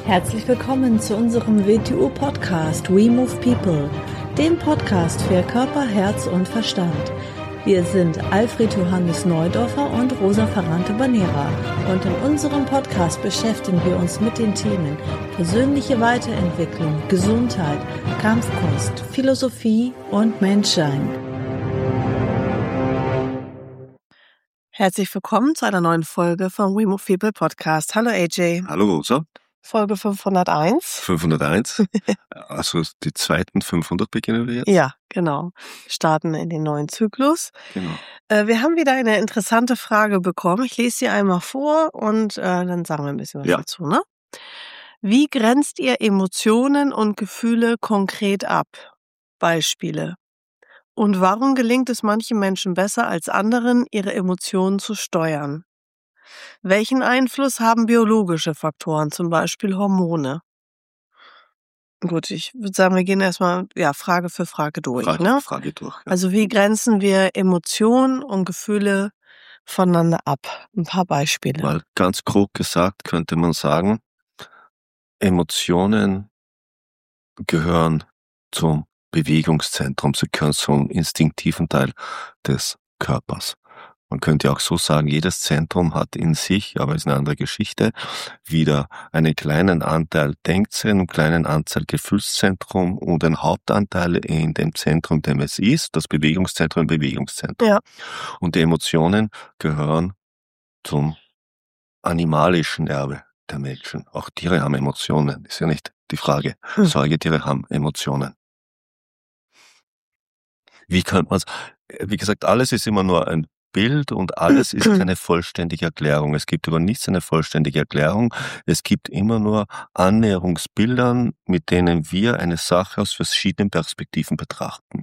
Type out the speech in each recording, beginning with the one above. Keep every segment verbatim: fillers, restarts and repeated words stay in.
Herzlich willkommen zu unserem W T U-Podcast We Move People, dem Podcast für Körper, Herz und Verstand. Wir sind Alfred Johannes Neudorfer und Rosa Ferrante-Banera und in unserem Podcast beschäftigen wir uns mit den Themen persönliche Weiterentwicklung, Gesundheit, Kampfkunst, Philosophie und Menschsein. Herzlich willkommen zu einer neuen Folge vom We Move People Podcast. Hallo A J. Hallo Rosa. Folge fünfhunderteins. fünfhunderteins. Also die zweiten fünfhundert beginnen wir jetzt? Ja, genau. Wir starten in den neuen Zyklus. Genau. Äh, wir haben wieder eine interessante Frage bekommen. Ich lese sie einmal vor und äh, dann sagen wir ein bisschen was Ja. dazu, ne? Wie grenzt ihr Emotionen und Gefühle konkret ab? Beispiele. Und warum gelingt es manchen Menschen besser als anderen, ihre Emotionen zu steuern? Welchen Einfluss haben biologische Faktoren, zum Beispiel Hormone? Gut, ich würde sagen, wir gehen erstmal ja, Frage für Frage durch. Frage, Ne? Frage durch. Ja. Also wie grenzen wir Emotionen und Gefühle voneinander ab? Ein paar Beispiele. Mal ganz grob gesagt könnte man sagen, Emotionen gehören zum Bewegungszentrum, sie gehören zum instinktiven Teil des Körpers. Man könnte auch so sagen, jedes Zentrum hat in sich, aber ist eine andere Geschichte, wieder einen kleinen Anteil Denkzentrum, einen kleinen Anteil Gefühlszentrum und einen Hauptanteil in dem Zentrum, dem es ist, das Bewegungszentrum im Bewegungszentrum. Ja. Und die Emotionen gehören zum animalischen Erbe der Menschen. Auch Tiere haben Emotionen, ist ja nicht die Frage. Hm. Säugetiere haben Emotionen. Wie könnte man es, wie gesagt, alles ist immer nur ein Bild und alles ist keine vollständige Erklärung. Es gibt über nichts eine vollständige Erklärung. Es gibt immer nur Annäherungsbildern, mit denen wir eine Sache aus verschiedenen Perspektiven betrachten.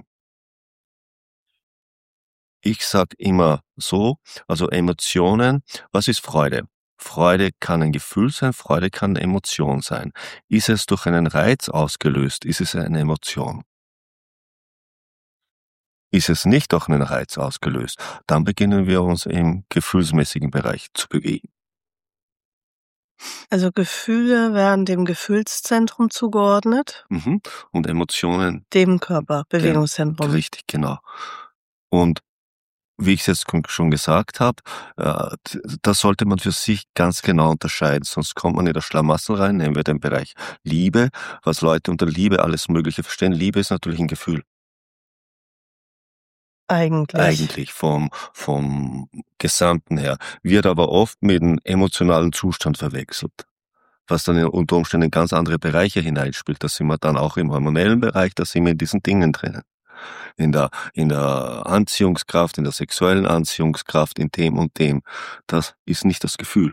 Ich sag immer so, also Emotionen, was ist Freude? Freude kann ein Gefühl sein, Freude kann eine Emotion sein. Ist es durch einen Reiz ausgelöst, ist es eine Emotion. Ist es nicht durch einen Reiz ausgelöst, dann beginnen wir uns im gefühlsmäßigen Bereich zu bewegen. Also Gefühle werden dem Gefühlszentrum zugeordnet, Mhm. Und Emotionen, dem Körper, Bewegungszentrum. richtig, genau. Und wie ich es jetzt schon gesagt habe, äh, das sollte man für sich ganz genau unterscheiden, sonst kommt man in das Schlamassel rein, nehmen wir den Bereich Liebe, was Leute unter Liebe alles Mögliche verstehen. Liebe ist natürlich ein Gefühl. Eigentlich. Eigentlich vom, vom Gesamten her, wird aber oft mit einem emotionalen Zustand verwechselt, was dann in, unter Umständen in ganz andere Bereiche hineinspielt. Da sind wir dann auch im hormonellen Bereich, da sind wir in diesen Dingen drinnen. In der, in der Anziehungskraft, in der sexuellen Anziehungskraft, in dem und dem. Das ist nicht das Gefühl.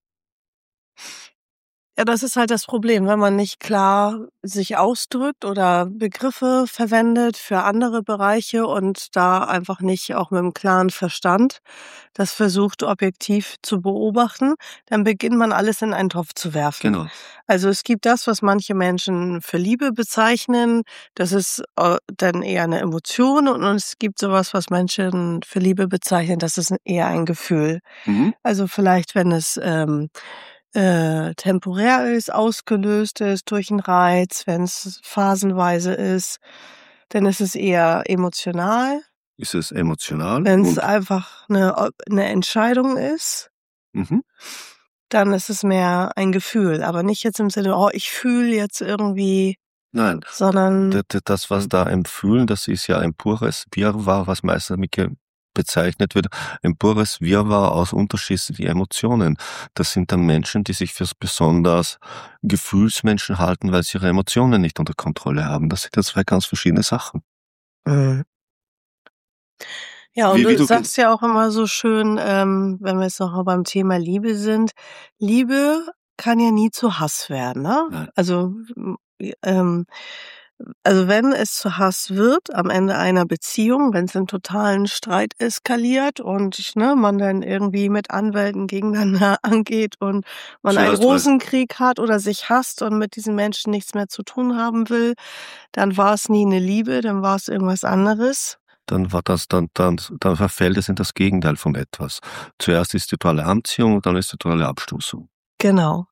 Ja, das ist halt das Problem, wenn man nicht klar sich ausdrückt oder Begriffe verwendet für andere Bereiche und da einfach nicht auch mit einem klaren Verstand das versucht, objektiv zu beobachten, dann beginnt man alles in einen Topf zu werfen. Genau. Also es gibt das, was manche Menschen für Liebe bezeichnen, das ist äh, dann eher eine Emotion und es gibt sowas, was Menschen für Liebe bezeichnen, das ist eher ein Gefühl. Mhm. Also vielleicht, wenn es ähm, äh, temporär ist, ausgelöst ist durch einen Reiz, wenn es phasenweise ist, dann ist es eher emotional. Ist es emotional? Wenn es und, einfach eine, eine Entscheidung ist, mhm. dann ist es mehr ein Gefühl, aber nicht jetzt im Sinne, oh, ich fühle jetzt irgendwie, Nein, sondern d- d- das, was da empfühlen, das ist ja ein pures Wirrwarr, was meistens damit ge- bezeichnet wird, ein pures Wirrwarr aus unterschiedlichen Emotionen. Das sind dann Menschen, die sich für besonders Gefühlsmenschen halten, weil sie ihre Emotionen nicht unter Kontrolle haben. Das sind ja zwei ganz verschiedene Sachen. Mhm. Ja, und Wie- wie du du- sagst ja auch immer so schön, ähm, wenn wir jetzt noch mal beim Thema Liebe sind, Liebe kann ja nie zu Hass werden, ne? Nein. Also, m- ähm, also wenn es zu Hass wird am Ende einer Beziehung, wenn es in totalen Streit eskaliert und ne, man dann irgendwie mit Anwälten gegeneinander angeht und man einen Zuerst mal- Rosenkrieg hat oder sich hasst und mit diesen Menschen nichts mehr zu tun haben will, dann war es nie eine Liebe, dann war es irgendwas anderes. Dann war das, dann, dann, dann verfällt es in das Gegenteil von etwas. Zuerst ist die totale Anziehung und dann ist die totale Abstoßung. Genau.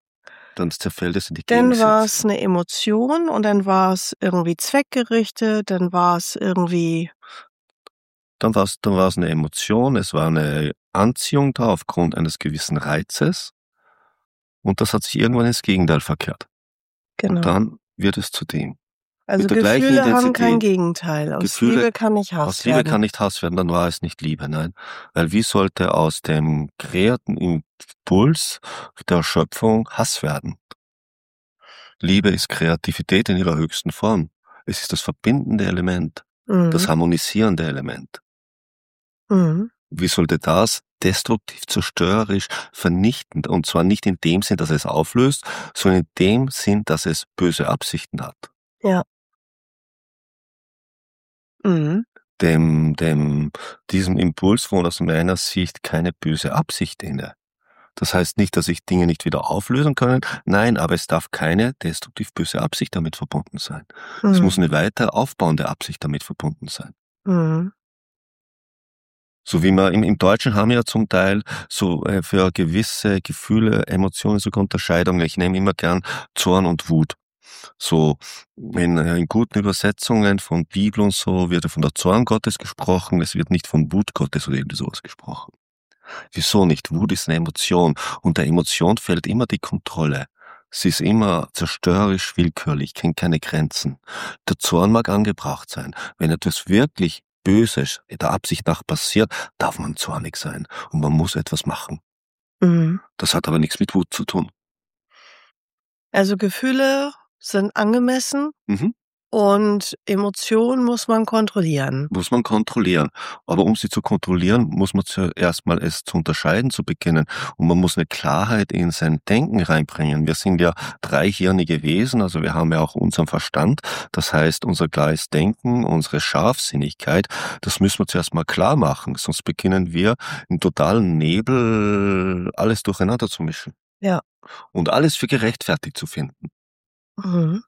Dann zerfällt es in die Dann war Gegensätze. es eine Emotion und dann war es irgendwie zweckgerichtet, dann war es irgendwie Dann war es dann war's eine Emotion, es war eine Anziehung da aufgrund eines gewissen Reizes und das hat sich irgendwann ins Gegenteil verkehrt. Und genau. dann wird es zu dem. Also, Mit der gleichen Gefühle haben kein Intensität. Gegenteil. Aus Gefühle Liebe kann nicht Hass Aus Liebe werden. kann nicht Hass werden, dann war es nicht Liebe, nein. Weil wie sollte aus dem kreierten Impuls der Schöpfung Hass werden? Liebe ist Kreativität in ihrer höchsten Form. Es ist das verbindende Element, das Mhm. harmonisierende Element. Mhm. Wie sollte das destruktiv, zerstörerisch, vernichtend, und zwar nicht in dem Sinn, dass es auflöst, sondern in dem Sinn, dass es böse Absichten hat. Ja. Mhm. Dem, dem, diesem Impuls wohnt aus meiner Sicht keine böse Absicht inne. Das heißt nicht, dass sich Dinge nicht wieder auflösen können. Nein, aber es darf keine destruktiv böse Absicht damit verbunden sein. Es Mhm. muss eine weiter aufbauende Absicht damit verbunden sein. Mhm. So wie wir im, im Deutschen haben wir ja zum Teil so äh, für gewisse Gefühle, Emotionen sogar Unterscheidungen. Ich nehme immer gern Zorn und Wut. So in, äh, in guten Übersetzungen von Bibel und so wird ja von der Zorn Gottes gesprochen, es wird nicht von Wut Gottes oder irgendwie sowas gesprochen. Wieso nicht? Wut ist eine Emotion und der Emotion fällt immer die Kontrolle. Sie ist immer zerstörerisch, willkürlich, kennt keine Grenzen. Der Zorn mag angebracht sein. Wenn etwas wirklich Böses der Absicht nach passiert, darf man zornig sein und man muss etwas machen. Mhm. Das hat aber nichts mit Wut zu tun. Also, Gefühle sind angemessen Mhm. und Emotionen muss man kontrollieren. Muss man kontrollieren. Aber um sie zu kontrollieren, muss man zuerst mal es zu unterscheiden zu beginnen. Und man muss eine Klarheit in sein Denken reinbringen. Wir sind ja dreihirnige Wesen, also wir haben ja auch unseren Verstand. Das heißt, unser klares Denken, unsere Scharfsinnigkeit, das müssen wir zuerst mal klar machen. Sonst beginnen wir im totalen Nebel alles durcheinander zu mischen. Ja. Und alles für gerechtfertigt zu finden. Mhm.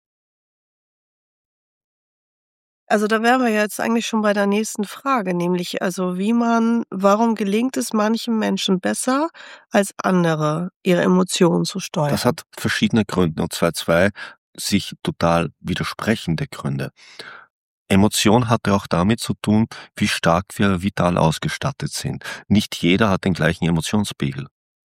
Also, da wären wir jetzt eigentlich schon bei der nächsten Frage, nämlich also, wie man warum gelingt es manchen Menschen besser als andere, ihre Emotionen zu steuern? Das hat verschiedene Gründe, und zwar zwei sich total widersprechende Gründe. Emotion hat ja auch damit zu tun, wie stark wir vital ausgestattet sind. Nicht jeder hat den gleichen Emotionspegel.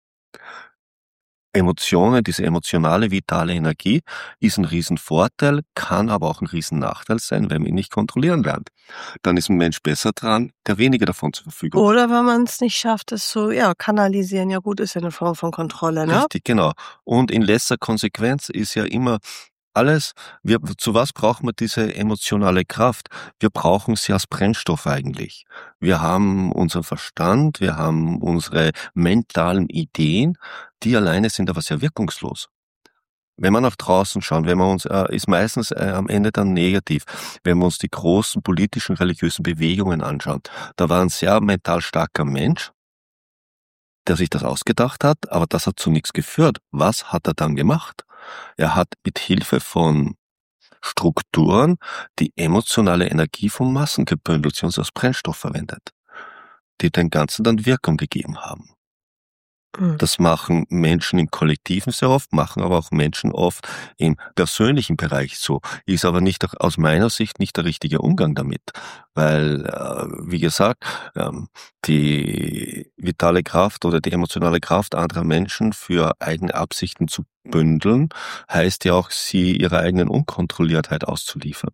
Emotionen, diese emotionale, vitale Energie ist ein Riesenvorteil, kann aber auch ein Riesennachteil sein, wenn man ihn nicht kontrollieren lernt. Dann ist ein Mensch besser dran, der weniger davon zur Verfügung hat. Oder wenn man es nicht schafft, es so, ja, kanalisieren. Ja gut, ist ja eine Form von Kontrolle, ne? Richtig, genau. Und in letzter Konsequenz ist ja immer alles, wir, zu was brauchen wir diese emotionale Kraft? Wir brauchen sie als Brennstoff eigentlich. Wir haben unseren Verstand, wir haben unsere mentalen Ideen, die alleine sind aber sehr wirkungslos. Wenn wir nach draußen schauen, wenn wir uns, äh, ist meistens äh, am Ende dann negativ, wenn wir uns die großen politischen, religiösen Bewegungen anschauen. Da war ein sehr mental starker Mensch, der sich das ausgedacht hat, aber das hat zu nichts geführt. Was hat er dann gemacht? Er hat mit Hilfe von Strukturen die emotionale Energie von Massen gebündelt, sie uns als Brennstoff verwendet, die dem Ganzen dann Wirkung gegeben haben. Mhm. Das machen Menschen im Kollektiven sehr oft, machen aber auch Menschen oft im persönlichen Bereich so. Ist aber nicht, aus meiner Sicht nicht der richtige Umgang damit. Weil, äh, wie gesagt, ähm, die vitale Kraft oder die emotionale Kraft anderer Menschen für eigene Absichten zu bündeln, heißt ja auch, sie ihrer eigenen Unkontrolliertheit auszuliefern.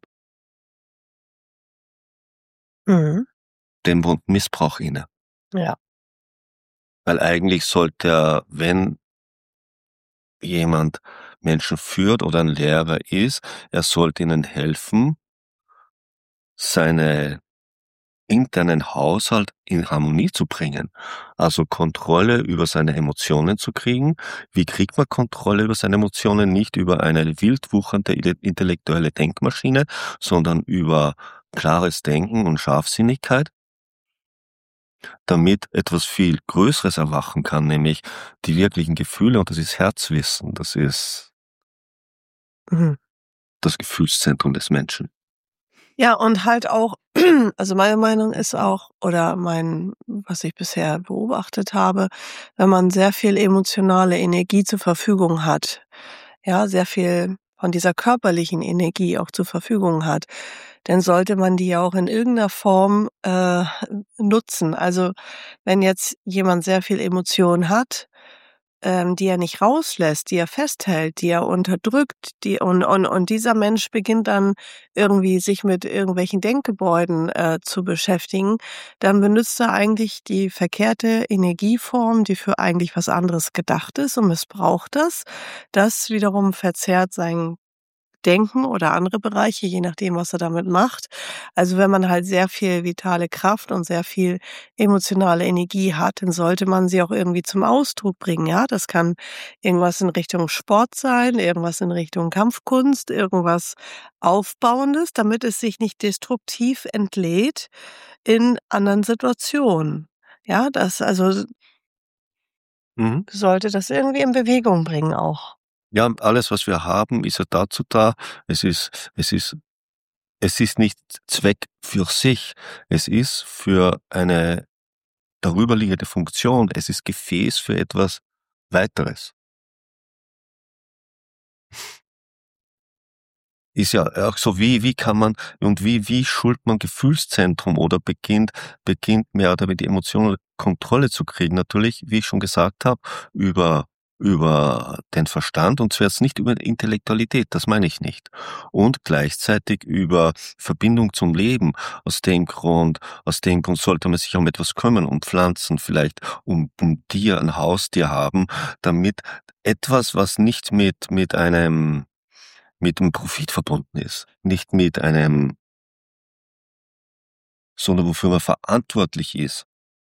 Mhm. Dem wohnt Missbrauch inne. Ja. Weil eigentlich sollte er, wenn jemand Menschen führt oder ein Lehrer ist, er sollte ihnen helfen, seine internen Haushalt in Harmonie zu bringen. Also Kontrolle über seine Emotionen zu kriegen. Wie kriegt man Kontrolle über seine Emotionen? Nicht über eine wild wuchernde intellektuelle Denkmaschine, sondern über klares Denken und Scharfsinnigkeit, damit etwas viel Größeres erwachen kann, nämlich die wirklichen Gefühle, und das ist Herzwissen, das ist Mhm. das Gefühlszentrum des Menschen. Ja, und halt auch, also meine Meinung ist auch, oder mein, was ich bisher beobachtet habe, wenn man sehr viel emotionale Energie zur Verfügung hat, ja, sehr viel von dieser körperlichen Energie auch zur Verfügung hat, dann sollte man die ja auch in irgendeiner Form äh, nutzen. Also wenn jetzt jemand sehr viel Emotion hat, ähm, die er nicht rauslässt, die er festhält, die er unterdrückt, die und und und dieser Mensch beginnt dann irgendwie sich mit irgendwelchen Denkgebäuden äh, zu beschäftigen, dann benutzt er eigentlich die verkehrte Energieform, die für eigentlich was anderes gedacht ist, und missbraucht das. Das wiederum verzerrt sein Denken oder andere Bereiche, je nachdem, was er damit macht. Also wenn man halt sehr viel vitale Kraft und sehr viel emotionale Energie hat, dann sollte man sie auch irgendwie zum Ausdruck bringen, ja? Das kann irgendwas in Richtung Sport sein, irgendwas in Richtung Kampfkunst, irgendwas Aufbauendes, damit es sich nicht destruktiv entlädt in anderen Situationen. Ja, das also Mhm. sollte das irgendwie in Bewegung bringen auch. Ja, und alles, was wir haben, ist ja dazu da. Es ist, es ist, es ist nicht Zweck für sich. Es ist für eine darüberliegende Funktion. Es ist Gefäß für etwas Weiteres. Ist ja auch so, wie, wie kann man und wie, wie schult man Gefühlszentrum oder beginnt, beginnt mehr oder weniger die emotionale Kontrolle zu kriegen. Natürlich, wie ich schon gesagt habe, über, über den Verstand, und zwar jetzt nicht über die Intellektualität, das meine ich nicht. Und gleichzeitig über Verbindung zum Leben. Aus dem Grund, aus dem Grund sollte man sich um etwas kümmern, um Pflanzen, vielleicht um, um Tier, ein Haustier haben, damit etwas, was nicht mit, mit einem mit dem Profit verbunden ist, nicht mit einem, sondern wofür man verantwortlich ist,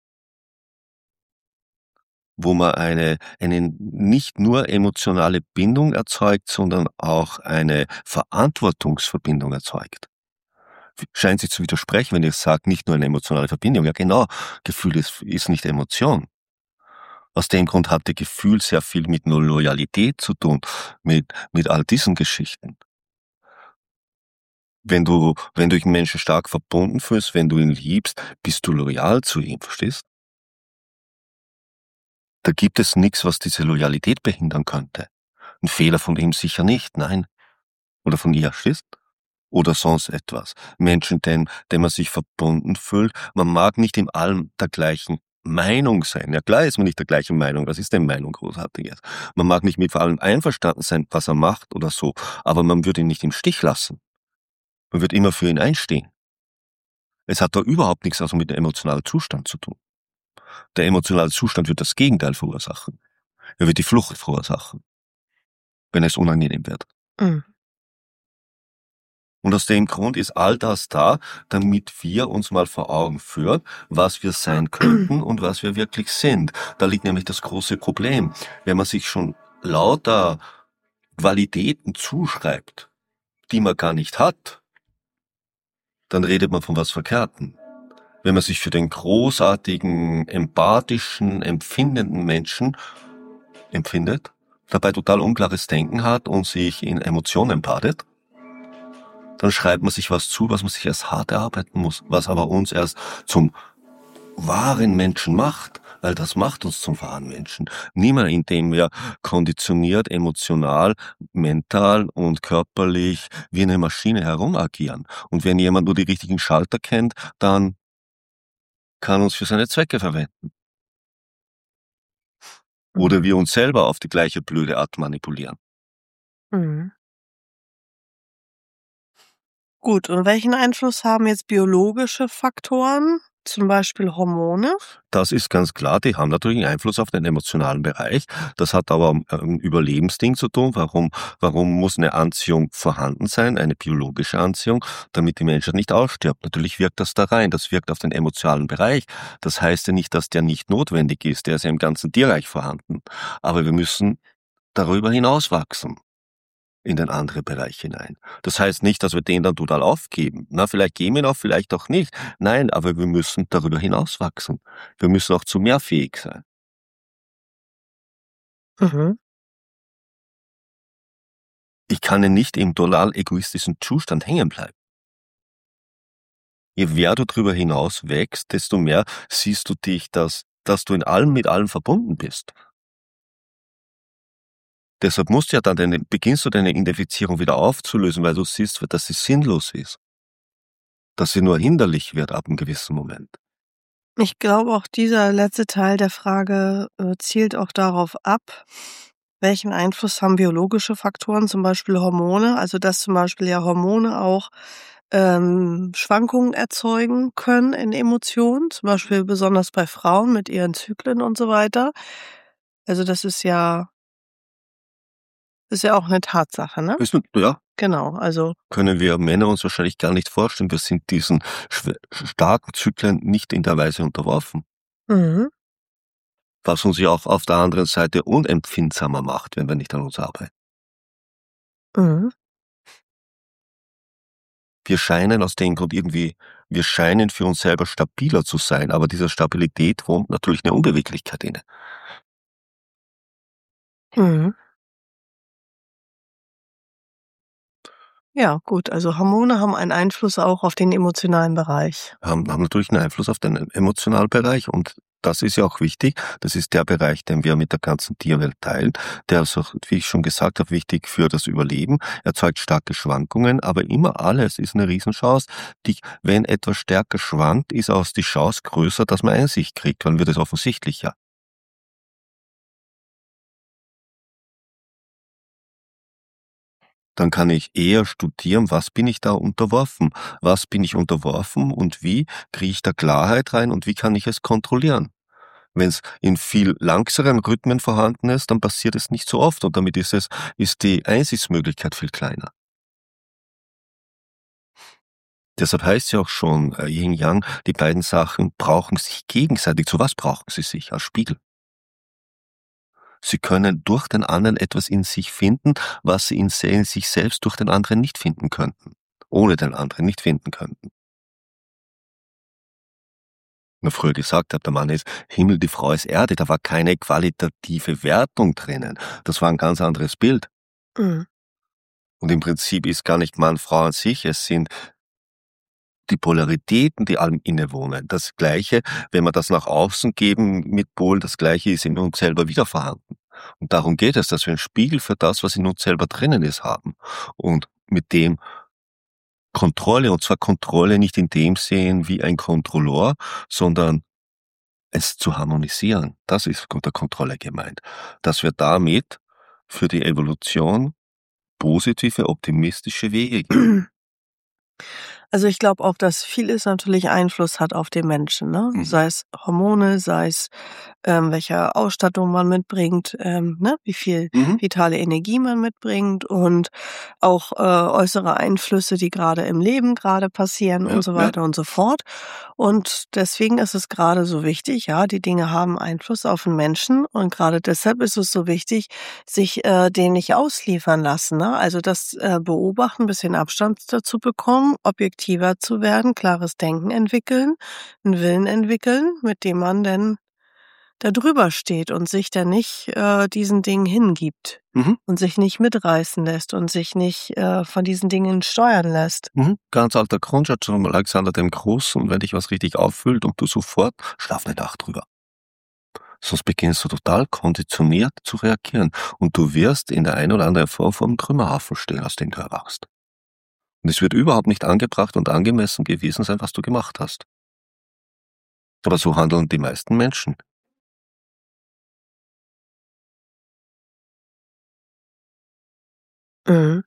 wo man eine eine nicht nur emotionale Bindung erzeugt, sondern auch eine Verantwortungsverbindung erzeugt. Scheint sich zu widersprechen, wenn ich sage, nicht nur eine emotionale Verbindung. Ja genau, Gefühl ist ist nicht Emotion. Aus dem Grund hatte Gefühl sehr viel mit Loyalität zu tun, mit mit all diesen Geschichten. Wenn du wenn du dich mit Menschen stark verbunden fühlst, wenn du ihn liebst, bist du loyal zu ihm, verstehst? Da gibt es nix, was diese Loyalität behindern könnte. 'N Fehler von ihm sicher nicht, nein. Oder von ihr, verstehst? Oder sonst etwas. Menschen, denen denen man sich verbunden fühlt, man mag nicht in allem der gleichen Meinung sein. Ja klar ist man nicht der gleichen Meinung, was ist denn Meinung Großartiges? Man mag nicht mit allem einverstanden sein, was er macht oder so, aber man würde ihn nicht im Stich lassen. Man wird immer für ihn einstehen. Es hat da überhaupt nichts also mit dem emotionalen Zustand zu tun. Der emotionale Zustand wird das Gegenteil verursachen. Er wird die Flucht verursachen, wenn es unangenehm wird. Mhm. Und aus dem Grund ist all das da, damit wir uns mal vor Augen führen, was wir sein könnten und was wir wirklich sind. Da liegt nämlich das große Problem. Wenn man sich schon lauter Qualitäten zuschreibt, die man gar nicht hat, dann redet man von was Verkehrtem. Wenn man sich für den großartigen, empathischen, empfindenden Menschen empfindet, dabei total unklares Denken hat und sich in Emotionen badet, dann schreibt man sich was zu, was man sich erst hart erarbeiten muss, was aber uns erst zum wahren Menschen macht, weil das macht uns zum wahren Menschen. Niemand, indem wir konditioniert, emotional, mental und körperlich wie eine Maschine herumagieren. Und wenn jemand nur die richtigen Schalter kennt, dann kann uns für seine Zwecke verwenden. Oder wir uns selber auf die gleiche blöde Art manipulieren. Mhm. Gut, und welchen Einfluss haben jetzt biologische Faktoren, zum Beispiel Hormone? Das ist ganz klar, die haben natürlich einen Einfluss auf den emotionalen Bereich. Das hat aber ein ähm, Überlebensding zu tun. Warum, warum muss eine Anziehung vorhanden sein, eine biologische Anziehung, damit die Menschheit nicht ausstirbt? Natürlich wirkt das da rein, das wirkt auf den emotionalen Bereich. Das heißt ja nicht, dass der nicht notwendig ist, der ist ja im ganzen Tierreich vorhanden. Aber wir müssen darüber hinaus wachsen in den anderen Bereich hinein. Das heißt nicht, dass wir den dann total aufgeben. Na, vielleicht geben wir ihn auf, vielleicht auch nicht. Nein, aber wir müssen darüber hinaus wachsen. Wir müssen auch zu mehr fähig sein. Mhm. Ich kann ja nicht im total egoistischen Zustand hängen bleiben. Je mehr du drüber hinaus wächst, desto mehr siehst du dich, dass, dass du in allem mit allem verbunden bist. Deshalb musst du ja dann deine, beginnst du deine Identifizierung wieder aufzulösen, weil du siehst, dass sie sinnlos ist. Dass sie nur hinderlich wird ab einem gewissen Moment. Ich glaube, auch dieser letzte Teil der Frage äh, zielt auch darauf ab, welchen Einfluss haben biologische Faktoren, zum Beispiel Hormone, also dass zum Beispiel ja Hormone auch ähm, Schwankungen erzeugen können in Emotionen, zum Beispiel besonders bei Frauen mit ihren Zyklen und so weiter. Also das ist ja, ist ja auch eine Tatsache, ne? Ist, ja, Genau, also können wir Männer uns wahrscheinlich gar nicht vorstellen. Wir sind diesen schw- starken Zyklen nicht in der Weise unterworfen. mhm. Was uns ja auch auf der anderen Seite unempfindsamer macht, wenn wir nicht an uns arbeiten. Mhm. Wir scheinen aus dem Grund irgendwie, wir scheinen für uns selber stabiler zu sein, aber dieser Stabilität wohnt natürlich eine Unbeweglichkeit inne. Mhm. Ja, gut, also Hormone haben einen Einfluss auch auf den emotionalen Bereich. Haben, haben natürlich einen Einfluss auf den emotionalen Bereich und das ist ja auch wichtig. Das ist der Bereich, den wir mit der ganzen Tierwelt teilen. Der ist auch, wie ich schon gesagt habe, wichtig für das Überleben, erzeugt starke Schwankungen, aber immer alles ist eine Riesenchance. Die, wenn etwas stärker schwankt, ist auch die Chance größer, dass man Einsicht kriegt, dann wird es offensichtlicher. Dann kann ich eher studieren, was bin ich da unterworfen? Was bin ich unterworfen und wie kriege ich da Klarheit rein und wie kann ich es kontrollieren? Wenn es in viel langsameren Rhythmen vorhanden ist, dann passiert es nicht so oft und damit ist es, ist die Einsichtsmöglichkeit viel kleiner. Deshalb heißt ja auch schon, äh, Yin Yang, die beiden Sachen brauchen sich gegenseitig. Zu was brauchen sie sich? Als Spiegel. Sie können durch den anderen etwas in sich finden, was sie in se- in sich selbst durch den anderen nicht finden könnten. Ohne den anderen nicht finden könnten. Wie ich früher gesagt habe, der Mann ist Himmel, die Frau ist Erde, da war keine qualitative Wertung drinnen. Das war ein ganz anderes Bild. Mhm. Und im Prinzip ist gar nicht Mann, Frau an sich, es sind die Polaritäten, die allem innewohnen. Das Gleiche, wenn wir das nach außen geben mit Polen, das Gleiche ist in uns selber wieder vorhanden. Und darum geht es, dass wir einen Spiegel für das, was in uns selber drinnen ist, haben. Und mit dem Kontrolle, und zwar Kontrolle nicht in dem sehen wie ein Kontrolleur, sondern es zu harmonisieren. Das ist unter Kontrolle gemeint. Dass wir damit für die Evolution positive, optimistische Wege gehen. Also ich glaube auch, dass vieles natürlich Einfluss hat auf den Menschen, ne? Mhm. Sei es Hormone, sei es ähm, welche Ausstattung man mitbringt, ähm, ne? Wie viel Mhm. vitale Energie man mitbringt und auch äh, äußere Einflüsse, die gerade im Leben gerade passieren Ja, und so ja. weiter und so fort. Und deswegen ist es gerade so wichtig, ja, die Dinge haben Einfluss auf den Menschen und gerade deshalb ist es so wichtig, sich äh, den nicht ausliefern lassen, ne? Also das äh, beobachten, ein bisschen Abstand dazu bekommen, objektiver zu werden, klares Denken entwickeln, einen Willen entwickeln, mit dem man dann da drüber steht und sich dann nicht äh, diesen Dingen hingibt Mhm. und sich nicht mitreißen lässt und sich nicht äh, von diesen Dingen steuern lässt. Mhm. Ganz alter Grundsatz von Alexander dem Großen, wenn dich was richtig auffüllt und du sofort, schlaf eine Nacht drüber. Sonst beginnst du total konditioniert zu reagieren und du wirst in der einen oder anderen Form vor dem Trümmerhaufen stehen, aus dem du erwachst. Und es wird überhaupt nicht angebracht und angemessen gewesen sein, was du gemacht hast. Aber so handeln die meisten Menschen. Mhm.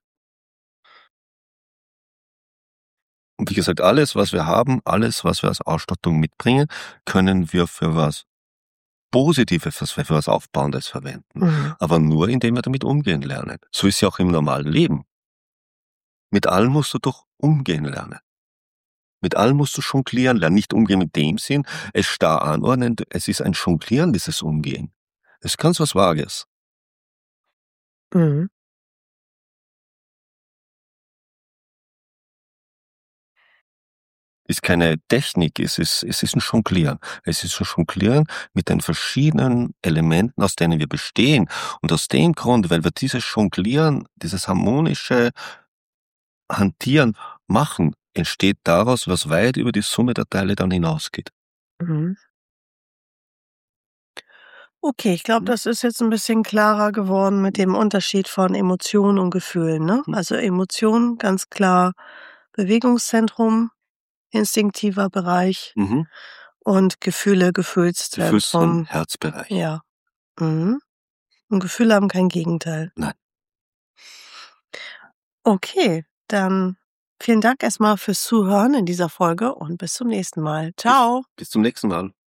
Und wie gesagt, alles, was wir haben, alles, was wir als Ausstattung mitbringen, können wir für was Positives, was wir für was Aufbauendes verwenden. Mhm. Aber nur, indem wir damit umgehen lernen. So ist ja auch im normalen Leben. Mit allem musst du doch umgehen lernen. Mit allem musst du jonglieren lernen. Nicht umgehen in dem Sinn, es starr anordnen, es ist ein Jonglieren, dieses Umgehen. Es ist ganz was Vages. Mhm. Ist keine Technik, es ist, es ist ein Jonglieren. Es ist ein Jonglieren mit den verschiedenen Elementen, aus denen wir bestehen. Und aus dem Grund, weil wir dieses Jonglieren, dieses harmonische Hantieren machen, entsteht daraus, was weit über die Summe der Teile dann hinausgeht. Mhm. Okay, ich glaube, Mhm. das ist jetzt ein bisschen klarer geworden mit dem Unterschied von Emotionen und Gefühlen, ne? Mhm. Also, Emotionen, ganz klar Bewegungszentrum, instinktiver Bereich Mhm. und Gefühle, Gefühlszentrum, Gefühlszentrum. Herzbereich. Ja. Mhm. Und Gefühle haben kein Gegenteil. Nein. Okay, dann vielen Dank erstmal fürs Zuhören in dieser Folge und bis zum nächsten Mal. Bis, Ciao. bis zum nächsten Mal.